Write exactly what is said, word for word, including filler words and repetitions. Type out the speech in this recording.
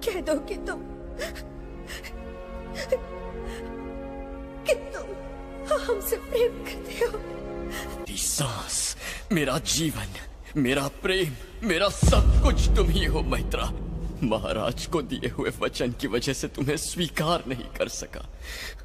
कह दो कि तुम कि तुम हमसे प्रेम करते हो। मेरी सांस, मेरा जीवन, मेरा प्रेम, मेरा सब कुछ तुम ही हो मैत्रा। महाराज को दिए हुए वचन की वजह से तुम्हें स्वीकार नहीं कर सका।